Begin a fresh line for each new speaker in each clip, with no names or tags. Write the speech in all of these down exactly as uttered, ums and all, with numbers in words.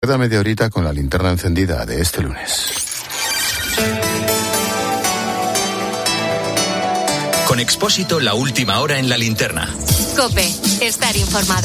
Queda media horita con la linterna encendida de este lunes.
Con Expósito, la última hora en la linterna.
COPE, estar informado.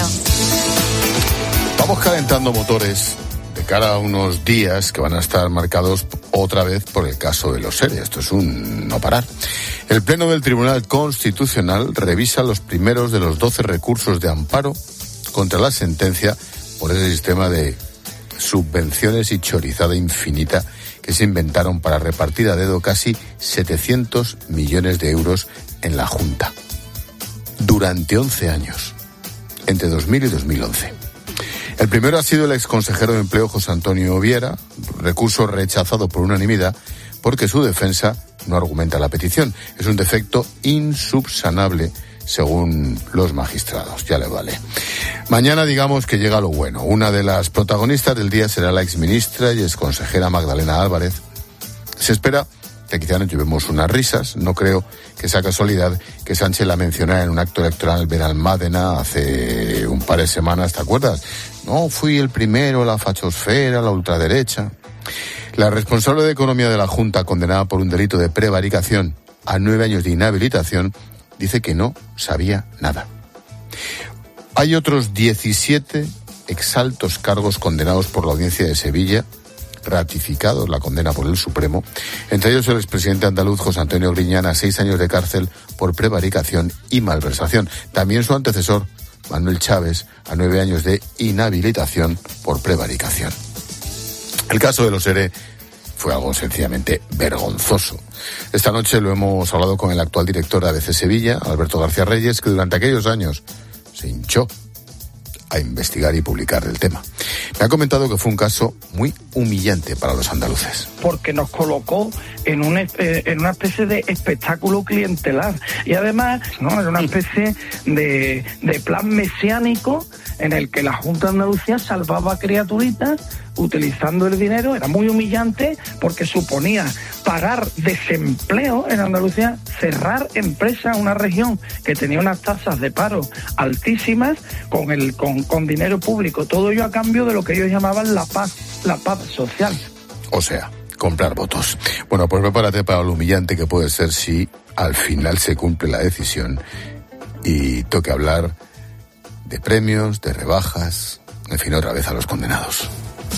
Vamos calentando motores de cara a unos días que van a estar marcados otra vez por el caso de los ERE. Esto es un no parar. El Pleno del Tribunal Constitucional revisa los primeros de los doce recursos de amparo contra la sentencia por ese sistema de subvenciones y chorizada infinita que se inventaron para repartir a dedo casi setecientos millones de euros en la Junta durante once años, entre dos mil y dos mil once. El primero ha sido el exconsejero de Empleo José Antonio Viera, recurso rechazado por unanimidad porque su defensa no argumenta la petición. Es un defecto insubsanable según los magistrados, ya le vale. Mañana digamos que llega lo bueno. Una de las protagonistas del día será la exministra y exconsejera Magdalena Álvarez. Se espera que quizá nos llevemos unas risas. No creo que sea casualidad que Sánchez la mencionara en un acto electoral en Benalmádena hace un par de semanas, ¿te acuerdas? No, fui el primero, la fachosfera, la ultraderecha. La responsable de Economía de la Junta, condenada por un delito de prevaricación a nueve años de inhabilitación, dice que no sabía nada. Hay otros diecisiete exaltos cargos condenados por la Audiencia de Sevilla, ratificados la condena por el Supremo, entre ellos el expresidente andaluz José Antonio Griñán a seis años de cárcel por prevaricación y malversación. También su antecesor, Manuel Chávez, a nueve años de inhabilitación por prevaricación. El caso de los ERE fue algo sencillamente vergonzoso. Esta noche lo hemos hablado con el actual director de A B C Sevilla, Alberto García Reyes, que durante aquellos años se hinchó a investigar y publicar el tema. Me ha comentado que fue un caso muy humillante para los andaluces.
Porque nos colocó en, un, en una especie de espectáculo clientelar. Y además, ¿no?, era una especie de, de plan mesiánico en el que la Junta de Andalucía salvaba criaturitas utilizando el dinero. Era muy humillante porque suponía pagar desempleo en Andalucía, cerrar empresas, una región que tenía unas tasas de paro altísimas con el con, con dinero público. Todo ello a cambio de lo que ellos llamaban la paz, la paz social.
O sea, comprar votos. Bueno, pues prepárate para lo humillante que puede ser si al final se cumple la decisión y toque hablar de premios, de rebajas, en fin, otra vez a los condenados.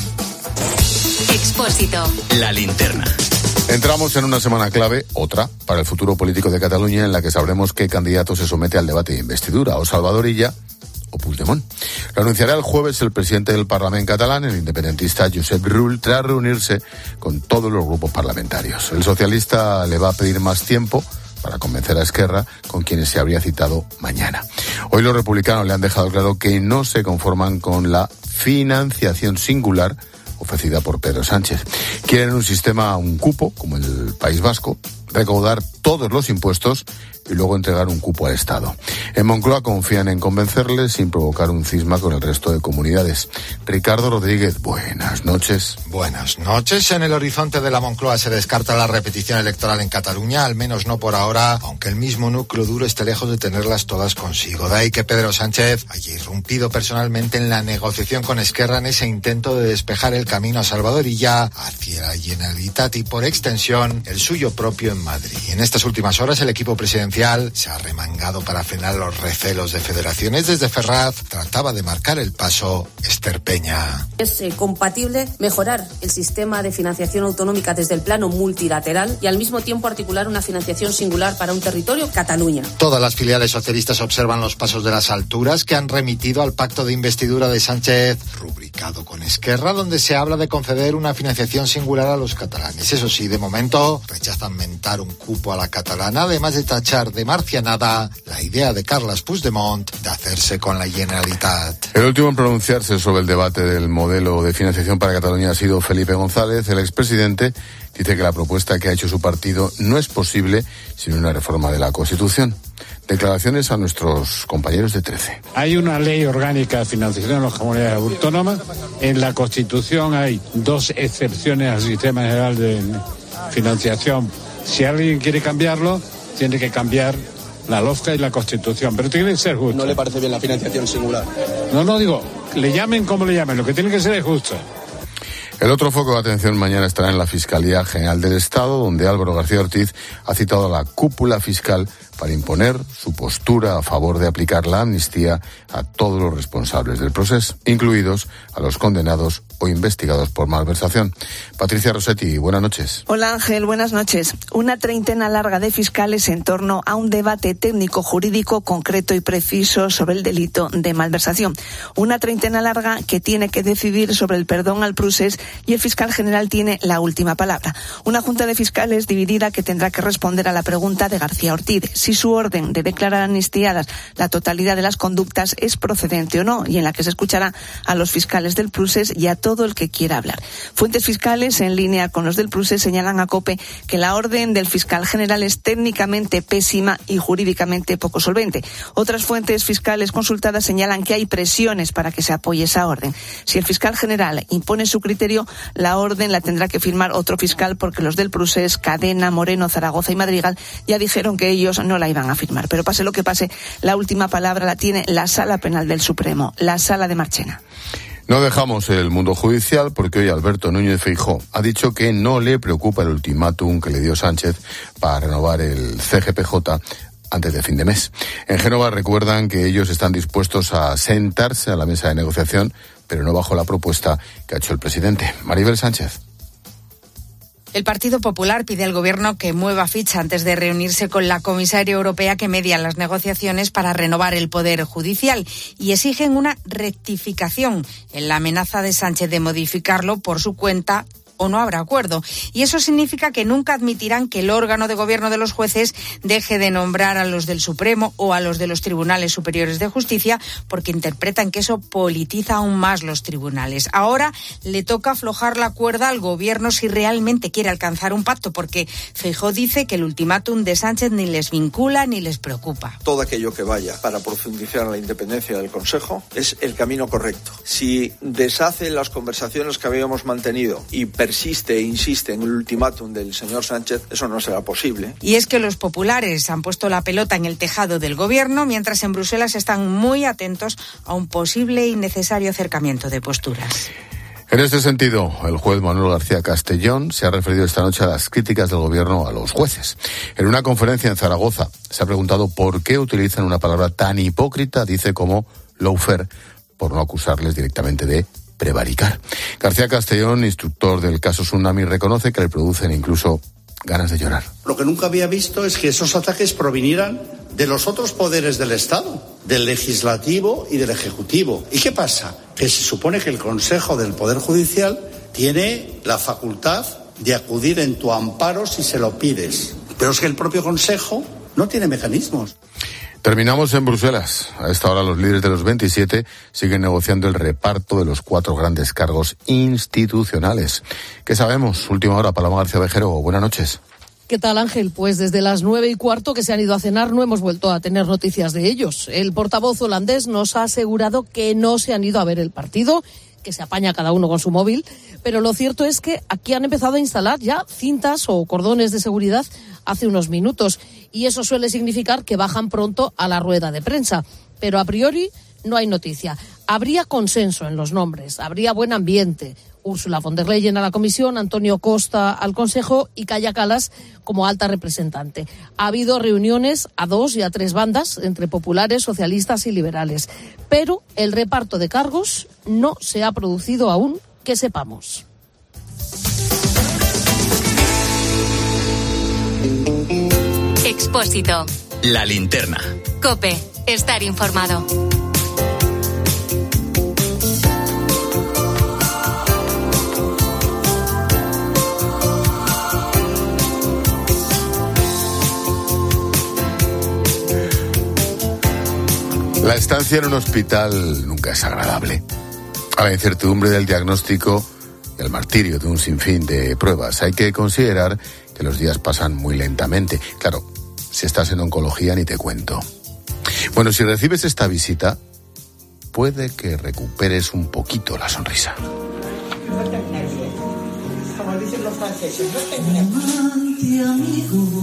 Expósito.
La linterna.
Entramos en una semana clave, otra, para el futuro político de Cataluña, en la que sabremos qué candidato se somete al debate de investidura, o Salvador Illa o Puigdemont. Lo anunciará el jueves el presidente del Parlamento catalán, el independentista Josep Rull, tras reunirse con todos los grupos parlamentarios. El socialista le va a pedir más tiempo para convencer a Esquerra, con quienes se habría citado mañana. Hoy los republicanos le han dejado claro que no se conforman con la financiación singular ofrecida por Pedro Sánchez. Quieren un sistema, un cupo, como el País Vasco, recaudar todos los impuestos y luego entregar un cupo al Estado. En Moncloa confían en convencerles sin provocar un cisma con el resto de comunidades. Ricardo Rodríguez, buenas noches.
Buenas noches. En el horizonte de la Moncloa se descarta la repetición electoral en Cataluña, al menos no por ahora, aunque el mismo núcleo duro esté lejos de tenerlas todas consigo. De ahí que Pedro Sánchez haya irrumpido personalmente en la negociación con Esquerra en ese intento de despejar el camino a Salvador Illa hacia la Generalitat y, por extensión, el suyo propio en Madrid. En estas últimas horas el equipo presidencial se ha remangado para frenar los recelos de federaciones. Desde Ferraz trataba de marcar el paso Ester Peña.
Es eh, compatible mejorar el sistema de financiación autonómica desde el plano multilateral y al mismo tiempo articular una financiación singular para un territorio, Cataluña.
Todas las filiales socialistas observan los pasos de las alturas que han remitido al pacto de investidura de Sánchez, rubricado con Esquerra, donde se habla de conceder una financiación singular a los catalanes. Eso sí, de momento rechazan mentar un cupo a la catalana, además de tachar de marcianada la idea de Carles Puigdemont de hacerse con la Generalitat.
El último en pronunciarse sobre el debate del modelo de financiación para Cataluña ha sido Felipe González. El expresidente dice que la propuesta que ha hecho su partido no es posible sin una reforma de la Constitución. Declaraciones a nuestros compañeros de trece.
Hay una ley orgánica de financiación de las comunidades autónomas. En la Constitución hay dos excepciones al sistema general de financiación. Si alguien quiere cambiarlo, tiene que cambiar la LOFCA y la Constitución, pero tiene que ser justo.
¿No le parece bien la financiación singular?
No, no, digo, le llamen como le llamen, lo que tiene que ser es justo.
El otro foco de atención mañana estará en la Fiscalía General del Estado, donde Álvaro García Ortiz ha citado a la cúpula fiscal para imponer su postura a favor de aplicar la amnistía a todos los responsables del proceso, incluidos a los condenados o investigados por malversación. Patricia Rossetti, buenas noches.
Hola Ángel, buenas noches. Una treintena larga de fiscales en torno a un debate técnico-jurídico concreto y preciso sobre el delito de malversación. Una treintena larga que tiene que decidir sobre el perdón al procés y el fiscal general tiene la última palabra. Una junta de fiscales dividida que tendrá que responder a la pregunta de García Ortiz, si su orden de declarar amnistiadas la totalidad de las conductas es procedente o no, y en la que se escuchará a los fiscales del procés y a todo el que quiera hablar. Fuentes fiscales en línea con los del procés señalan a COPE que la orden del fiscal general es técnicamente pésima y jurídicamente poco solvente. Otras fuentes fiscales consultadas señalan que hay presiones para que se apoye esa orden. Si el fiscal general impone su criterio, la orden la tendrá que firmar otro fiscal, porque los del procés, Cadena, Moreno, Zaragoza y Madrigal, ya dijeron que ellos no la iban a firmar. Pero pase lo que pase, la última palabra la tiene la Sala Penal del Supremo, la Sala de Marchena.
No dejamos el mundo judicial porque hoy Alberto Núñez Feijóo ha dicho que no le preocupa el ultimátum que le dio Sánchez para renovar el C G P J antes de fin de mes. En Génova recuerdan que ellos están dispuestos a sentarse a la mesa de negociación, pero no bajo la propuesta que ha hecho el presidente. Maribel Sánchez.
El Partido Popular pide al Gobierno que mueva ficha antes de reunirse con la comisaria europea que media las negociaciones para renovar el Poder Judicial, y exigen una rectificación en la amenaza de Sánchez de modificarlo por su cuenta o no habrá acuerdo. Y eso significa que nunca admitirán que el órgano de gobierno de los jueces deje de nombrar a los del Supremo o a los de los Tribunales Superiores de Justicia, porque interpretan que eso politiza aún más los tribunales. Ahora le toca aflojar la cuerda al gobierno si realmente quiere alcanzar un pacto, porque Feijóo dice que el ultimátum de Sánchez ni les vincula ni les preocupa.
Todo aquello que vaya para profundizar en la independencia del Consejo es el camino correcto. Si deshace las conversaciones que habíamos mantenido y persiste e insiste en el ultimátum del señor Sánchez, eso no será posible.
Y es que los populares han puesto la pelota en el tejado del gobierno, mientras en Bruselas están muy atentos a un posible y necesario acercamiento de posturas.
En este sentido, el juez Manuel García Castellón se ha referido esta noche a las críticas del gobierno a los jueces. En una conferencia en Zaragoza se ha preguntado por qué utilizan una palabra tan hipócrita, dice, como lawfare, por no acusarles directamente de prevaricar. García Castellón, instructor del caso Tsunami, reconoce que le producen incluso ganas de llorar.
Lo que nunca había visto es que esos ataques provinieran de los otros poderes del Estado, del legislativo y del ejecutivo. ¿Y qué pasa? Que se supone que el Consejo del Poder Judicial tiene la facultad de acudir en tu amparo si se lo pides. Pero es que el propio Consejo no tiene mecanismos.
Terminamos en Bruselas. A esta hora los líderes de los veintisiete siguen negociando el reparto de los cuatro grandes cargos institucionales. ¿Qué sabemos? Última hora, Paloma García Vejero. Buenas noches.
¿Qué tal, Ángel? Pues desde las nueve y cuarto que se han ido a cenar no hemos vuelto a tener noticias de ellos. El portavoz holandés nos ha asegurado que no se han ido a ver el partido, que se apaña cada uno con su móvil, pero lo cierto es que aquí han empezado a instalar ya cintas o cordones de seguridad hace unos minutos, y eso suele significar que bajan pronto a la rueda de prensa, pero a priori no hay noticia. Habría consenso en los nombres, habría buen ambiente. Ursula von der Leyen a la Comisión, Antonio Costa al Consejo y Kaja Kallas como alta representante. Ha habido reuniones a dos y a tres bandas entre populares, socialistas y liberales, pero el reparto de cargos no se ha producido aún, que sepamos.
Expósito.
La linterna.
COPE. Estar informado.
La estancia en un hospital nunca es agradable. A la incertidumbre del diagnóstico y el martirio de un sinfín de pruebas, hay que considerar que los días pasan muy lentamente. Claro, si estás en oncología ni te cuento. Bueno, si recibes esta visita, puede que recuperes un poquito la sonrisa.
No te nervies. Como dicen los franceses, no te nervies. Amigo,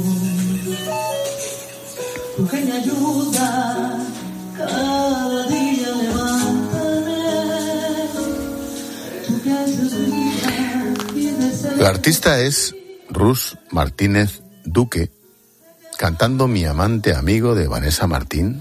tu que me ayuda, cada día levántame, tú que haces vida.
La artista es Rus Martínez Duque, cantando Mi amante amigo de Vanessa Martín.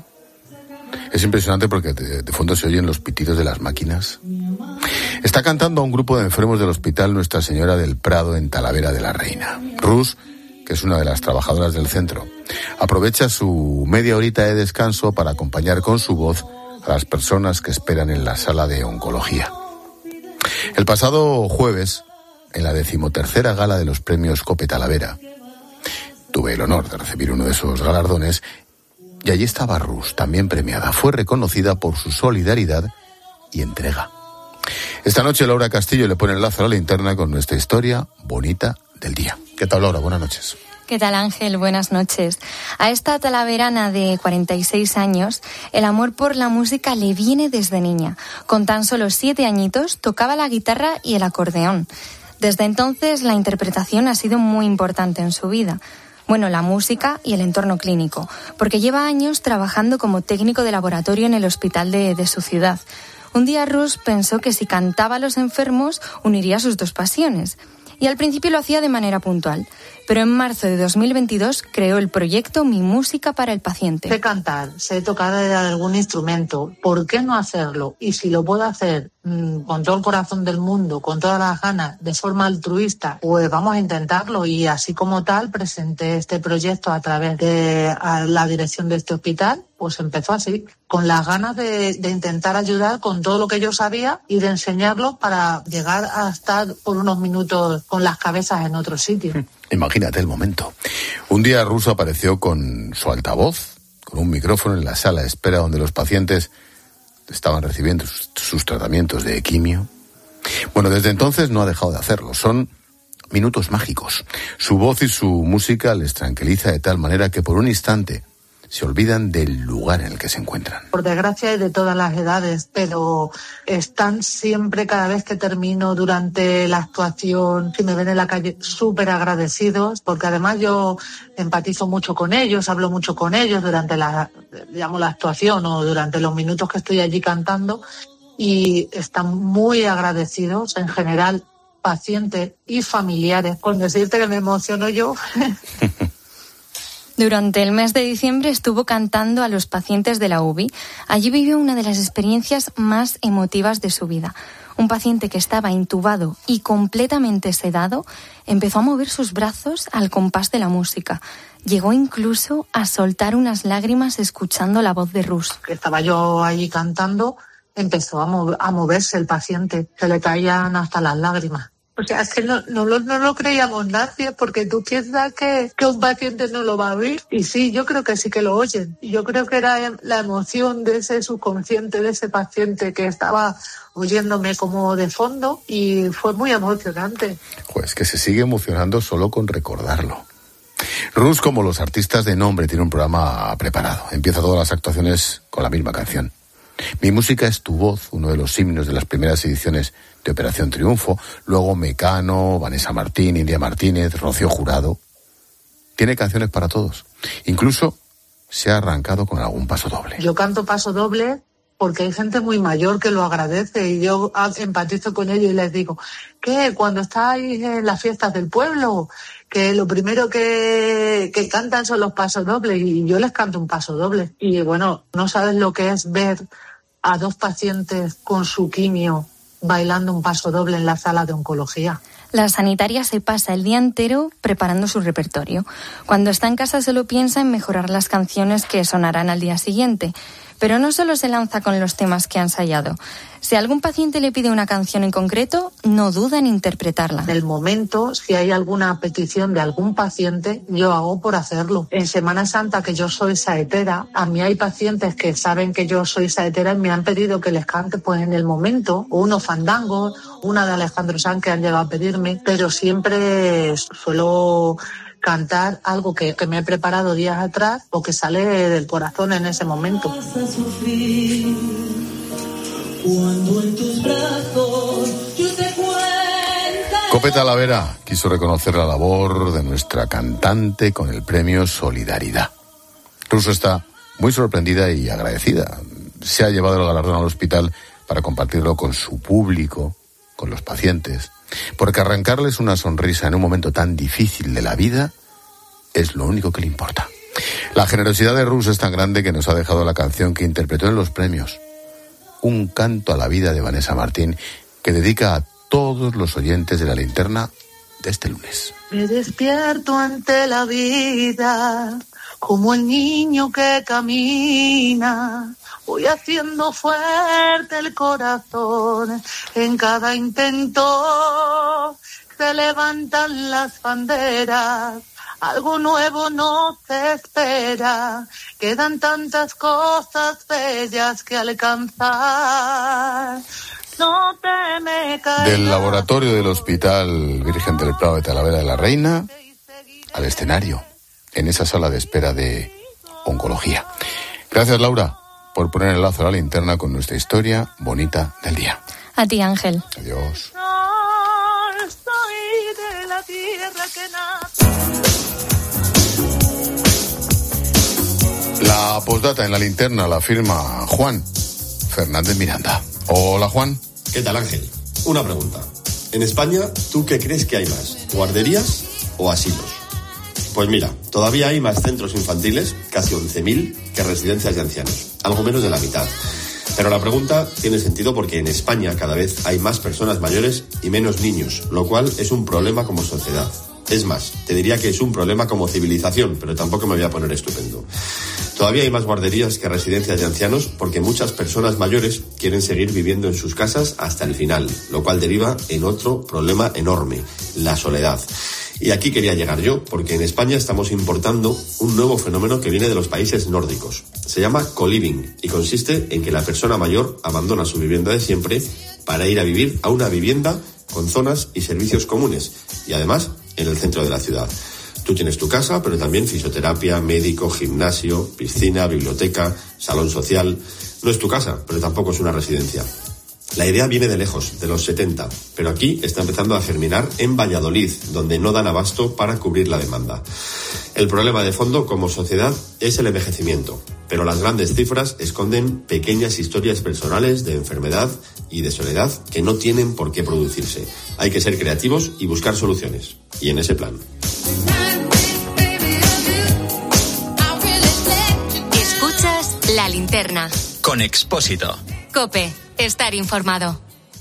Es impresionante porque de, de fondo se oyen los pitidos de las máquinas. Está cantando a un grupo de enfermos del Hospital Nuestra Señora del Prado en Talavera de la Reina. Rus, que es una de las trabajadoras del centro, aprovecha su media horita de descanso para acompañar con su voz a las personas que esperan en la sala de oncología. El pasado jueves, en la decimotercera gala de los premios Cope Talavera, tuve el honor de recibir uno de esos galardones y allí estaba Rus, también premiada. Fue reconocida por su solidaridad y entrega. Esta noche Laura Castillo le pone el lazo a la linterna con nuestra historia bonita del día. ¿Qué tal, Laura? Buenas noches.
¿Qué tal, Ángel? Buenas noches. A esta talaverana de cuarenta y seis años, el amor por la música le viene desde niña. Con tan solo siete añitos tocaba la guitarra y el acordeón. Desde entonces, la interpretación ha sido muy importante en su vida. Bueno, la música y el entorno clínico, porque lleva años trabajando como técnico de laboratorio en el hospital de, de su ciudad. Un día Rus pensó que si cantaba a los enfermos, uniría sus dos pasiones. Y al principio lo hacía de manera puntual. Pero en marzo de dos mil veintidós creó el proyecto Mi Música para el Paciente.
Sé cantar, sé tocar algún instrumento. ¿Por qué no hacerlo? Y si lo puedo hacer mmm, con todo el corazón del mundo, con todas las ganas, de forma altruista, pues vamos a intentarlo. Y así como tal, presenté este proyecto a través de a la dirección de este hospital. Pues empezó así, con las ganas de, de intentar ayudar con todo lo que yo sabía y de enseñarlo para llegar a estar por unos minutos con las cabezas en otro sitio.
Imagínate el momento. Un día Rus apareció con su altavoz, con un micrófono en la sala de espera donde los pacientes estaban recibiendo sus, sus tratamientos de quimio. Bueno, desde entonces no ha dejado de hacerlo. Son minutos mágicos. Su voz y su música les tranquiliza de tal manera que por un instante se olvidan del lugar en el que se encuentran.
Por desgracia hay de todas las edades, pero están siempre, cada vez que termino durante la actuación, si me ven en la calle, súper agradecidos, porque además yo empatizo mucho con ellos, hablo mucho con ellos durante la, digamos, la actuación o durante los minutos que estoy allí cantando, y están muy agradecidos en general, pacientes y familiares. Con decirte que me emociono yo.
Durante el mes de diciembre estuvo cantando a los pacientes de la U B I. Allí vivió una de las experiencias más emotivas de su vida. Un paciente que estaba intubado y completamente sedado empezó a mover sus brazos al compás de la música. Llegó incluso a soltar unas lágrimas escuchando la voz de Rus.
Estaba yo allí cantando, empezó a, mov- a moverse el paciente, se le caían hasta las lágrimas. O sea, es que no, no, lo, no lo creíamos nadie, porque tú piensas que, que un paciente no lo va a oír. Y sí, yo creo que sí que lo oyen. Yo creo que era la emoción de ese subconsciente, de ese paciente que estaba oyéndome como de fondo, y fue muy emocionante.
Pues que se sigue emocionando solo con recordarlo. Rus, como los artistas de nombre, tiene un programa preparado. Empieza todas las actuaciones con la misma canción. Mi música es tu voz, uno de los himnos de las primeras ediciones de Operación Triunfo. Luego Mecano, Vanessa Martín, India Martínez, Rocío Jurado. Tiene canciones para todos. Incluso se ha arrancado con algún paso doble.
Yo canto paso doble porque hay gente muy mayor que lo agradece, y yo empatizo con ellos y les digo que cuando estáis en las fiestas del pueblo, que lo primero que, que cantan son los pasos dobles, y yo les canto un paso doble. Y bueno, no sabes lo que es ver a dos pacientes con su quimio bailando un paso doble en la sala de oncología.
La sanitaria se pasa el día entero preparando su repertorio. Cuando está en casa solo piensa en mejorar las canciones que sonarán al día siguiente. Pero no solo se lanza con los temas que ha ensayado. Si algún paciente le pide una canción en concreto, no duda en interpretarla.
En el momento, si hay alguna petición de algún paciente, yo hago por hacerlo. En Semana Santa, que yo soy saetera, a mí hay pacientes que saben que yo soy saetera y me han pedido que les cante pues en el momento, o unos fandangos, una de Alejandro Sanz que han llegado a pedirme, pero siempre suelo cantar algo que, que me he preparado días atrás o que sale del corazón en ese momento.
Cope Talavera quiso reconocer la labor de nuestra cantante con el premio Solidaridad. Rus está muy sorprendida y agradecida. Se ha llevado el galardón al hospital para compartirlo con su público, con los pacientes. porque arrancarles una sonrisa en un momento tan difícil de la vida es lo único que le importa. La generosidad de Rus es tan grande que nos ha dejado la canción que interpretó en los premios, Un canto a la vida de Vanessa Martín, que dedica a todos los oyentes de La Linterna de este lunes.
Me despierto ante la vida como el niño que camina. Voy haciendo fuerte el corazón en cada intento. Se levantan las banderas. Algo nuevo no te espera. Quedan tantas cosas bellas que alcanzar. No te me caigas.
Del laboratorio del Hospital Virgen del Prado de Talavera de la Reina al escenario, en esa sala de espera de oncología. Gracias, Laura, por poner el lazo a La Linterna con nuestra historia bonita del día.
A ti, Ángel.
Adiós.
Soy de la tierra que nace.
La postdata en La Linterna la firma Juan Fernández Miranda. Hola, Juan.
¿Qué tal, Ángel? Una pregunta. En España, ¿tú qué crees que hay más? ¿Guarderías o asilos? Pues mira, todavía hay más centros infantiles, casi once mil, que residencias de ancianos. Algo menos de la mitad. Pero la pregunta tiene sentido porque en España cada vez hay más personas mayores y menos niños, lo cual es un problema como sociedad. Es más, te diría que es un problema como civilización, pero tampoco me voy a poner estupendo. Todavía hay más guarderías que residencias de ancianos porque muchas personas mayores quieren seguir viviendo en sus casas hasta el final, lo cual deriva en otro problema enorme, la soledad. Y aquí quería llegar yo, porque en España estamos importando un nuevo fenómeno que viene de los países nórdicos. Se llama co-living y consiste en que la persona mayor abandona su vivienda de siempre para ir a vivir a una vivienda con zonas y servicios comunes y además en el centro de la ciudad. Tú tienes tu casa, pero también fisioterapia, médico, gimnasio, piscina, biblioteca, salón social. No es tu casa, pero tampoco es una residencia. La idea viene de lejos, de los setenta, pero aquí está empezando a germinar en Valladolid, donde no dan abasto para cubrir la demanda. El problema de fondo como sociedad es el envejecimiento, pero las grandes cifras esconden pequeñas historias personales de enfermedad y de soledad que no tienen por qué producirse. Hay que ser creativos y buscar soluciones. Y en ese plan.
Escuchas La Linterna.
Con Expósito.
COPE. Estar informado.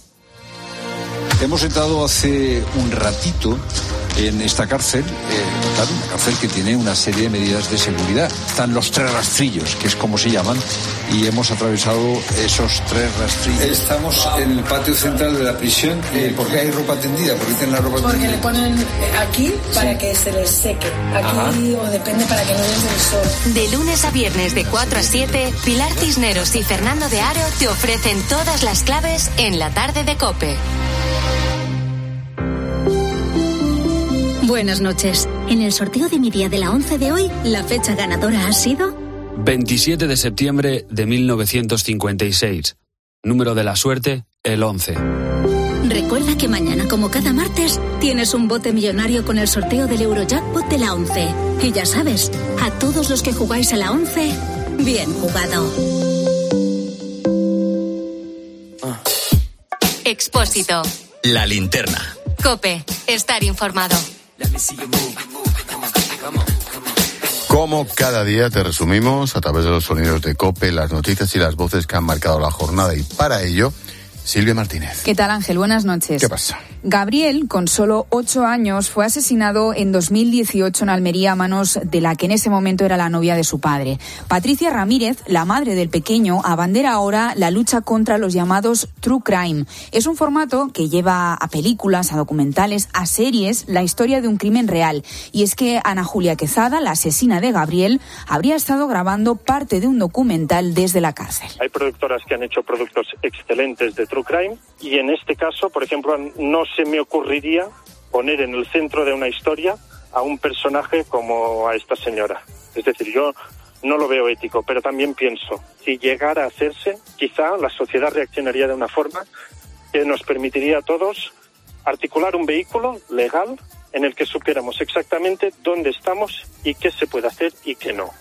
Hemos entrado hace un ratito en esta cárcel, eh, claro, una cárcel que tiene una serie de medidas de seguridad. Están los tres rastrillos, que es como se llaman, y hemos atravesado esos tres rastrillos. Estamos en el patio central de la prisión. Eh, ¿Por qué hay ropa tendida? ¿Por qué tienen la ropa
Porque
tendida?
Porque le ponen aquí para sí. que se les seque. Aquí Ajá. o depende para que no les dé el sol.
De lunes a viernes de cuatro a siete, Pilar Cisneros y Fernando de Aro te ofrecen todas las claves en la tarde de COPE.
Buenas noches. En el sorteo de mi día de la once de hoy, la fecha ganadora ha sido
veintisiete de septiembre de mil novecientos cincuenta y seis. Número de la suerte, el once.
Recuerda que mañana, como cada martes, tienes un bote millonario con el sorteo del Eurojackpot de la once. Y ya sabes, a todos los que jugáis a la once, bien jugado.
Expósito.
La Linterna.
COPE. Estar informado.
Como cada día te resumimos a través de los sonidos de COPE las noticias y las voces que han marcado la jornada, y para ello Silvia Martínez.
¿Qué tal, Ángel? Buenas noches.
¿Qué pasa?
Gabriel, con solo ocho años, fue asesinado en dos mil dieciocho en Almería a manos de la que en ese momento era la novia de su padre. Patricia Ramírez, la madre del pequeño, abandera ahora la lucha contra los llamados True Crime. Es un formato que lleva a películas, a documentales, a series, la historia de un crimen real. Y es que Ana Julia Quezada, la asesina de Gabriel, habría estado grabando parte de un documental desde la cárcel.
Hay productoras que han hecho productos excelentes de True Crime y en este caso, por ejemplo, no se me ocurriría poner en el centro de una historia a un personaje como a esta señora. Es decir, yo no lo veo ético, pero también pienso, si llegara a hacerse, quizá la sociedad reaccionaría de una forma que nos permitiría a todos articular un vehículo legal en el que supiéramos exactamente dónde estamos y qué se puede hacer y qué no.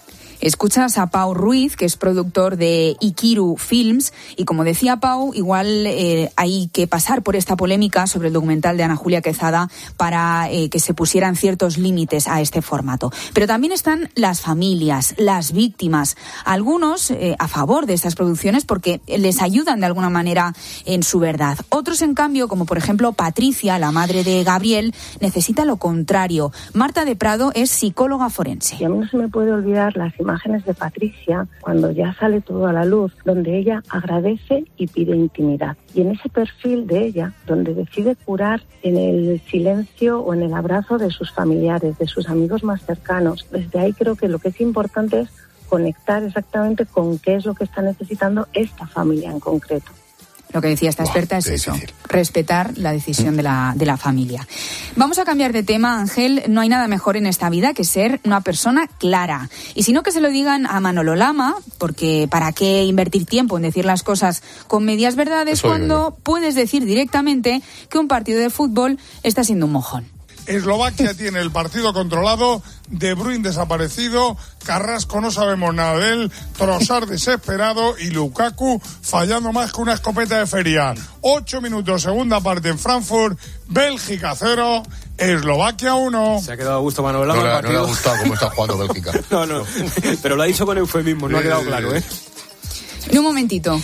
Escuchas a Pau Ruiz, que es productor de Ikiru Films, y como decía Pau, igual eh, hay que pasar por esta polémica sobre el documental de Ana Julia Quezada para eh, que se pusieran ciertos límites a este formato. Pero también están las familias, las víctimas, algunos eh, a favor de estas producciones porque les ayudan de alguna manera en su verdad. Otros, en cambio, como por ejemplo Patricia, la madre de Gabriel, necesita lo contrario. Marta de Prado es psicóloga forense.
Y a mí no se me puede olvidar las imágenes de Patricia cuando ya sale todo a la luz, donde ella agradece y pide intimidad. Y en ese perfil de ella, donde decide curar en el silencio o en el abrazo de sus familiares, de sus amigos más cercanos. Desde ahí creo que lo que es importante es conectar exactamente con qué es lo que está necesitando esta familia en concreto.
Lo que decía esta experta es eso, respetar la decisión de la, de la familia. Vamos a cambiar de tema, Ángel. No hay nada mejor en esta vida que ser una persona clara. Y si no, que se lo digan a Manolo Lama, porque ¿para qué invertir tiempo en decir las cosas con medias verdades eso cuando puedes decir directamente que un partido de fútbol está siendo un mojón?
Eslovaquia tiene el partido controlado, De Bruyne desaparecido, Carrasco no sabemos nada de él, Trossard desesperado y Lukaku fallando más que una escopeta de feria. Ocho minutos, segunda parte en Frankfurt, Bélgica cero, Eslovaquia uno.
Se ha quedado a gusto Manuel Lama.
No, le, no le ha gustado cómo está jugando Bélgica.
no, no, pero lo ha dicho con eufemismo, no ha quedado claro, ¿eh?
En un momentito.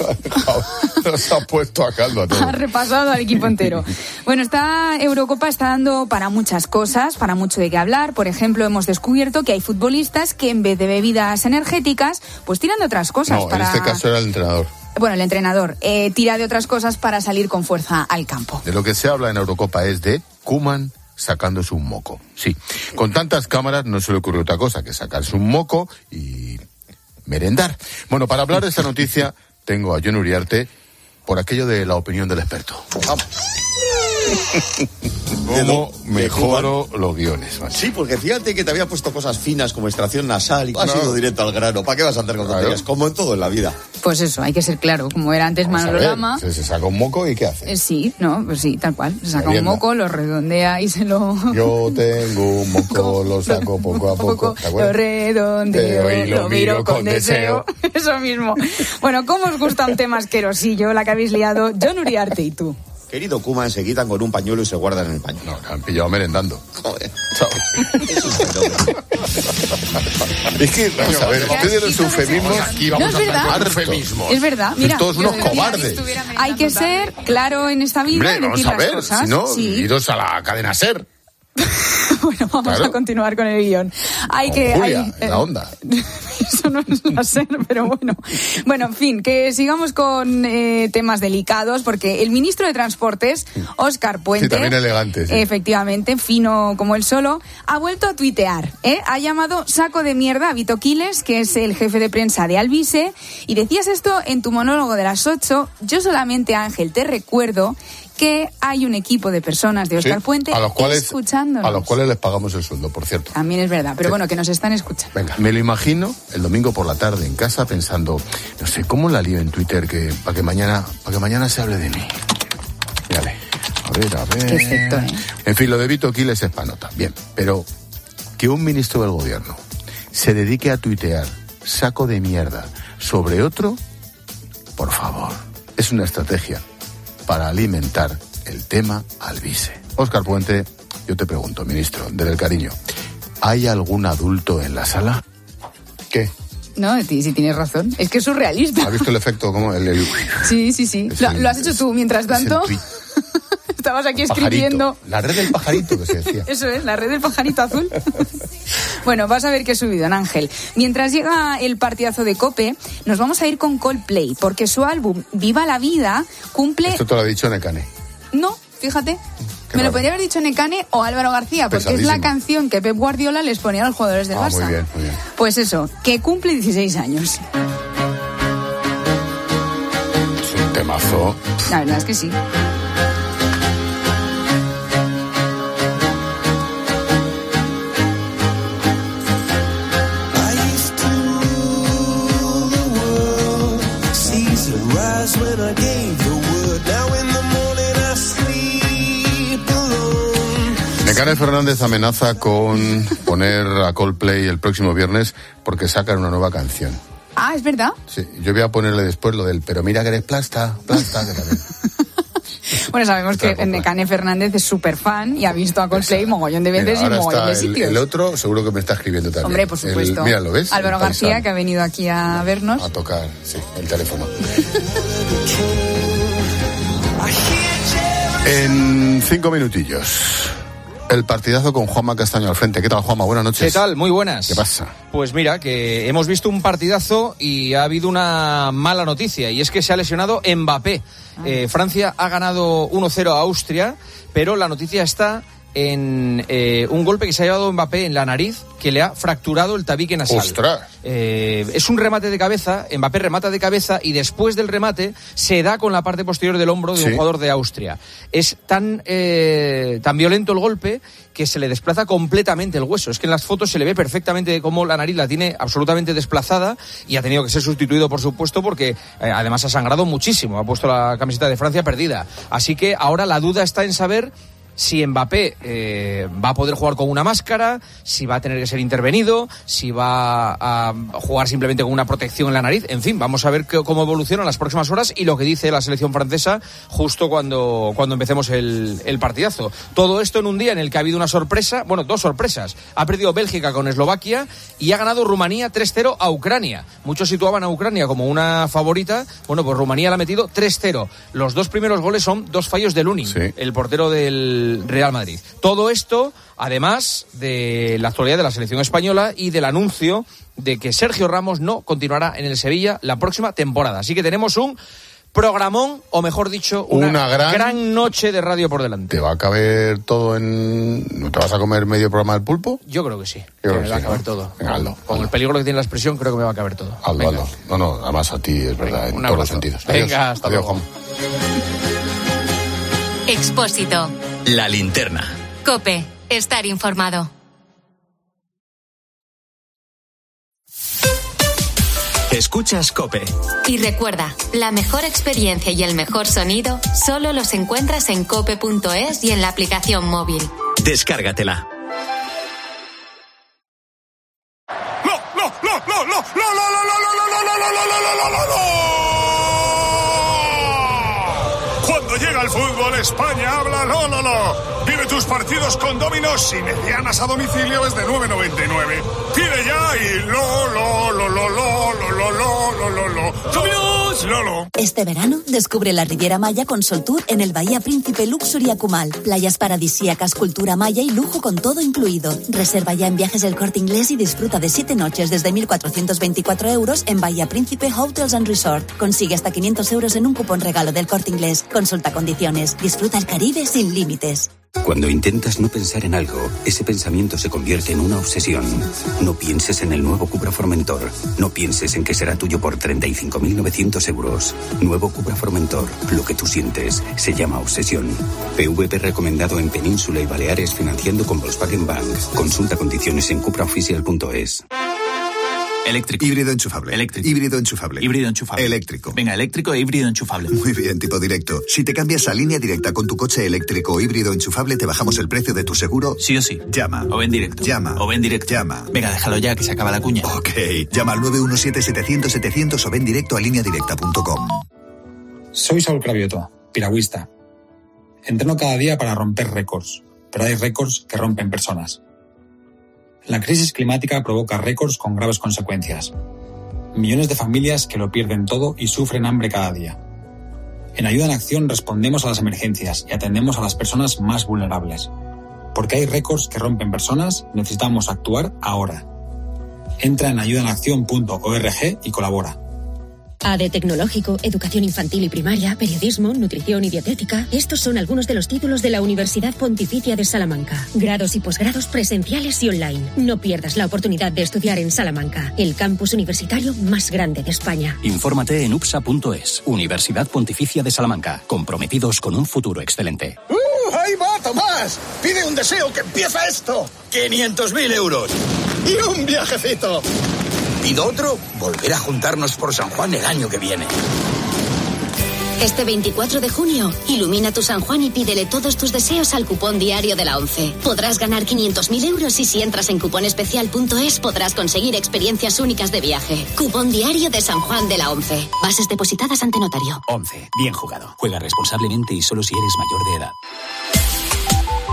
Nos ha puesto a caldo a todos.
Ha repasado al equipo entero. Bueno, esta Eurocopa está dando para muchas cosas, para mucho de qué hablar. Por ejemplo, hemos descubierto que hay futbolistas que en vez de bebidas energéticas, pues tiran de otras cosas.
No,
para...
en este caso era el entrenador.
Bueno, el entrenador eh, tira de otras cosas para salir con fuerza al campo.
De lo que se habla en Eurocopa es de Koeman sacándose un moco. Sí, con tantas cámaras no se le ocurre otra cosa que sacarse un moco y merendar. Bueno, para hablar de esta noticia tengo a Jon Uriarte por aquello de la opinión del experto. Vamos. ¿Cómo mejoro los guiones? Macho?
Sí, porque fíjate que te había puesto cosas finas como extracción nasal y has
no.
ido directo al grano. ¿Para qué vas a andar con tonterías? Claro. Como en todo en la vida.
Pues eso, hay que ser claro. Como era antes
Vamos
Manolo Lama.
Se, se saca un moco y ¿qué hace?
Eh, sí, no, pues sí, tal cual. Se saca un moco, lo redondea y se lo...
Yo tengo un moco, lo saco poco a poco.
poco lo redondeo y lo, lo miro con, con deseo. deseo. Eso mismo. Bueno, ¿cómo os gusta un tema asquerosillo, la que habéis liado? Jon Uriarte y tú.
Querido Koeman, se quitan con un pañuelo y se guardan en el pañuelo.
No, han pillado merendando.
Joder.
Chao. Es que, vamos a ver, ustedes los eufemismos aquí vamos
no, es
a hablar eufemismos.
Es verdad, mira.
Todos unos cobardes.
Hay que ser claro en esta vida.
Hombre, vamos a ver,
cosas.
si no,
sí.
iros a la cadena SER.
Bueno, vamos claro. a continuar con el guión. Hay
con
que
Julia,
hay,
eh, la onda.
Eso no es la SER, pero bueno. Bueno, en fin, que sigamos con eh, temas delicados, porque el ministro de Transportes, Óscar Puente,
sí, también elegante, sí.
efectivamente, fino como él solo, ha vuelto a tuitear, ¿eh? Ha llamado saco de mierda a Vito Quiles, que es el jefe de prensa de Alvise, y decías esto en tu monólogo de las ocho. Yo solamente, Ángel, te recuerdo que hay un equipo de personas de Óscar sí, Puente
a los cuales,
escuchándonos.
A los cuales les pagamos el sueldo, por cierto.
También es verdad, pero
sí.
bueno, que nos están escuchando.
Venga, me lo imagino el domingo por la tarde en casa pensando, no sé, ¿cómo la lío en Twitter que para que mañana para que mañana se hable de mí? Mírale, a ver, a ver.
Qué efecto, ¿eh?
En fin, lo de Vito Quiles es panota, bien, pero que un ministro del gobierno se dedique a tuitear saco de mierda sobre otro, por favor, es una estrategia para alimentar el tema Alvise. Óscar Puente, yo te pregunto, ministro, desde el cariño, ¿hay algún adulto en la sala? ¿Qué?
No, si tienes razón, es que es surrealista.
¿Has visto el efecto? ¿Cómo? El, el...
Sí, sí, sí. Lo, el, lo has hecho tú, mientras tanto. Estabas aquí escribiendo.
Pajarito. La red del pajarito que se decía.
Eso es, la red del pajarito azul. Bueno, vas a ver qué subido, Ángel. Mientras llega el partidazo de COPE, nos vamos a ir con Coldplay, porque su álbum Viva la Vida cumple...
Esto te lo ha dicho Nekane.
No, fíjate.
Qué
Me
raro.
lo podría haber dicho Nekane o Álvaro García, porque es la canción que Pep Guardiola les ponía a los jugadores del
ah,
Barça.
Muy bien, muy bien.
Pues eso, que cumple dieciséis años.
Es un temazo.
La verdad es que sí.
Nekane Fernández amenaza con poner a Coldplay el próximo viernes porque sacan una nueva canción.
Ah, ¿es verdad?
Sí, yo voy a ponerle después lo del pero mira que eres plasta, plasta, que también.
Bueno, sabemos que Nekane Fernández es súper fan y ha visto a Coldplay mogollón de veces y mogollón de
el,
sitios.
El otro seguro que me está escribiendo también.
Hombre, por supuesto.
El, mira, ¿lo ves?
Álvaro García, que ha venido aquí a vernos.
A tocar, sí, el teléfono. En cinco minutillos, el partidazo con Juanma Castaño al frente. ¿Qué tal, Juanma? Buenas noches.
¿Qué tal? Muy buenas.
¿Qué pasa?
Pues mira, que hemos visto un partidazo y ha habido una mala noticia, y es que se ha lesionado Mbappé. Ah. Eh, Francia ha ganado uno cero a Austria, pero la noticia está en eh, un golpe que se ha llevado Mbappé en la nariz, que le ha fracturado el tabique nasal.
¡Ostras!
Eh, es un remate de cabeza, Mbappé remata de cabeza y después del remate se da con la parte posterior del hombro de ¿Sí? un jugador de Austria. Es tan, eh, tan violento el golpe que se le desplaza completamente el hueso. Es que en las fotos se le ve perfectamente cómo la nariz la tiene absolutamente desplazada y ha tenido que ser sustituido, por supuesto, porque eh, además ha sangrado muchísimo. Ha puesto la camiseta de Francia perdida. Así que ahora la duda está en saber si Mbappé eh, va a poder jugar con una máscara, si va a tener que ser intervenido, si va a jugar simplemente con una protección en la nariz. En fin, vamos a ver qué, cómo evolucionan las próximas horas y lo que dice la selección francesa justo cuando, cuando empecemos el, el partidazo. Todo esto en un día en el que ha habido una sorpresa, bueno, dos sorpresas. Ha perdido Bélgica con Eslovaquia y ha ganado Rumanía tres cero a Ucrania. Muchos situaban a Ucrania como una favorita. Bueno, pues Rumanía la ha metido tres cero. Los dos primeros goles son dos fallos de Lunin, sí. el portero del Real Madrid. Todo esto, además de la actualidad de la selección española y del anuncio de que Sergio Ramos no continuará en el Sevilla la próxima temporada. Así que tenemos un programón, o mejor dicho, una, una gran, gran noche de radio por delante.
¿Te va a caber todo en...? ¿No te vas a comer medio programa del pulpo?
Yo creo que sí.
Yo creo
me
que
va
sí,
a caber
¿no?
todo.
Venga, hazlo,
Con
hazlo.
el peligro que tiene la expresión, creo que me va a caber todo.
Hazlo, hazlo. No, no, además a ti es verdad, en todos los sentidos. Adiós.
Venga, hasta
Adiós,
luego.
Juan.
Expósito.
La linterna.
COPE. Estar informado.
Escuchas COPE.
Y recuerda, la mejor experiencia y el mejor sonido solo los encuentras en cope punto es y en la aplicación móvil.
Descárgatela.
¡No, no, no, no, no, no, no, no, no, no, no, no, no, no, no! Cuando llega el fútbol, España habla lo, lo, lo. Vive tus partidos con Dominos y medianas a domicilio desde nueve noventa y nueve. Pide ya y lo, lo, lo, lo, lo, lo, lo, lo, lo, lo. ¡Dominos! Lolo.
Este verano descubre la Riviera Maya con Soltour en el Bahía Príncipe Luxury Acumal. Playas paradisíacas, cultura maya y lujo con todo incluido. Reserva ya en Viajes del Corte Inglés y disfruta de siete noches desde mil cuatrocientos veinticuatro euros en Bahía Príncipe Hotels and Resort. Consigue hasta quinientos euros en un cupón regalo del Corte Inglés. Consulta condiciones. Disfruta el Caribe sin límites.
Cuando intentas no pensar en algo, ese pensamiento se convierte en una obsesión. No pienses en el nuevo Cupra Formentor. No pienses en que será tuyo por treinta y cinco mil novecientos euros. Nuevo Cupra Formentor. Lo que tú sientes se llama obsesión. P V P recomendado en Península y Baleares financiando con Volkswagen Bank. Consulta condiciones en cupra oficial punto es.
Eléctrico. Híbrido enchufable. Eléctrico. Híbrido enchufable. Híbrido enchufable. Eléctrico. Venga, eléctrico e híbrido enchufable. Muy bien, tipo directo. Si te cambias a Línea Directa con tu coche eléctrico o híbrido enchufable, te bajamos el precio de tu seguro. Sí o sí. Llama. O ven directo. Llama. O ven directo. Llama. Venga, déjalo ya, que se acaba la cuña. Ok. Llama al nueve uno siete setecientos setecientos o ven directo a línea directa punto com.
Soy Saúl Cravioto, piragüista. Entreno cada día para romper récords, pero hay récords que rompen personas. La crisis climática provoca récords con graves consecuencias. Millones de familias que lo pierden todo y sufren hambre cada día. En Ayuda en Acción respondemos a las emergencias y atendemos a las personas más vulnerables. Porque hay récords que rompen personas, necesitamos actuar ahora. Entra en ayuda en acción punto org y colabora.
A D Tecnológico, Educación Infantil y Primaria, Periodismo, Nutrición y Dietética. Estos son algunos de los títulos de la Universidad Pontificia de Salamanca. Grados y posgrados presenciales y online. No pierdas la oportunidad de estudiar en Salamanca, el campus universitario más grande de España.
Infórmate en upsa punto es. Universidad Pontificia de Salamanca. Comprometidos con un futuro excelente.
¡Uh! ¡Ahí va, Tomás! Pide un deseo que empieza esto. quinientos mil euros. Y un viajecito. Pido otro, volver a juntarnos por San Juan el año que viene.
Este veinticuatro de junio, ilumina tu San Juan y pídele todos tus deseos al cupón diario de la ONCE. Podrás ganar quinientos mil euros y si entras en cuponespecial punto es podrás conseguir experiencias únicas de viaje. Cupón diario de San Juan de la ONCE. Bases depositadas ante notario.
ONCE. Bien jugado. Juega responsablemente y solo si eres mayor de edad.